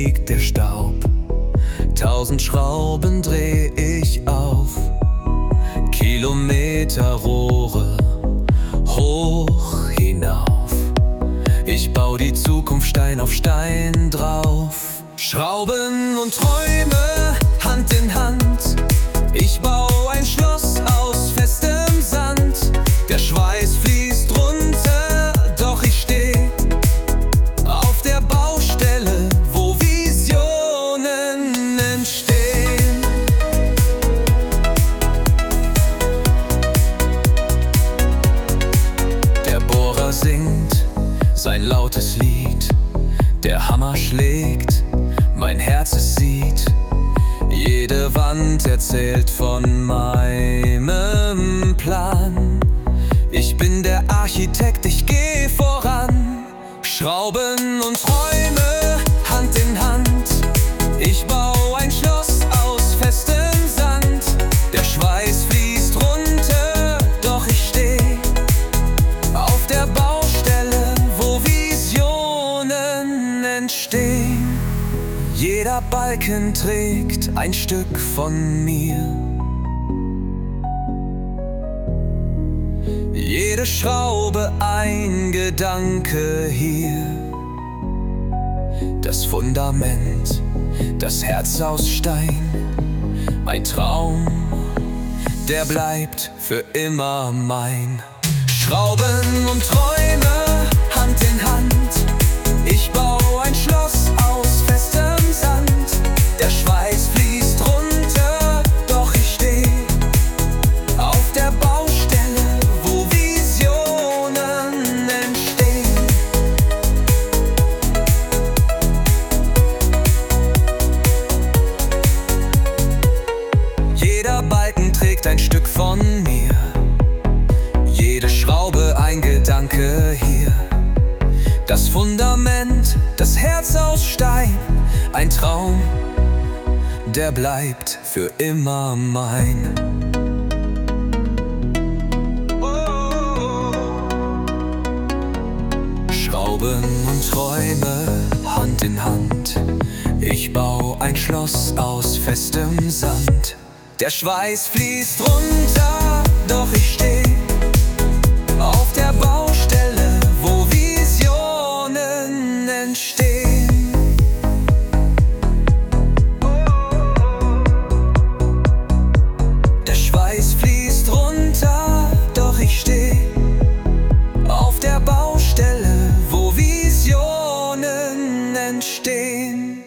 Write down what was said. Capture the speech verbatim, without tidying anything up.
liegt der Staub. Tausend Schrauben dreh ich auf, Kilometer Rohre hoch hinauf. Ich bau die Zukunft Stein auf Stein drauf. Schrauben und Träume Hand in Hand. Ich bau ein Schloss aus festem Sand. Der Schweiß fließt runter, doch ich steh auf der Baustelle, wo Visionen entstehen. Der Bohrer singt sein lautes Lied, der Hammer schlägt, mein Herz es sieht. Jede Wand erzählt von meinem Plan. Ich bin der Architekt, ich geh voran. Schrauben und Träume Hand in Hand. Ich bau ein Schloss aus festem Sand. Der Schweiß fließt runter, doch ich steh auf der Baustelle, wo Visionen entstehen. Jeder Balken trägt ein Stück von mir. Jede Schraube ein Gedanke hier. Das Fundament, das Herz aus Stein. Ein Traum, der bleibt für immer mein. Schrauben und Träume Hand in Hand. Ich bau ein Schloss aus festem Sand. Der Schweiß fließt runter, doch ich steh auf der Baustelle, wo Visionen entstehen. Jeder Balken trägt ein Stück von mir. Jede Schraube ein Gedanke hier. Das Fundament, das Herz aus Stein. Ein Traum, der bleibt für immer mein. Schrauben und Träume Hand in Hand. Ich bau ein Schloss aus festem Sand. Der Schweiß fließt runter, doch ich steh auf der Baustelle, wo Visionen entstehen. Der Schweiß fließt runter, doch ich steh auf der Baustelle, wo Visionen entstehen.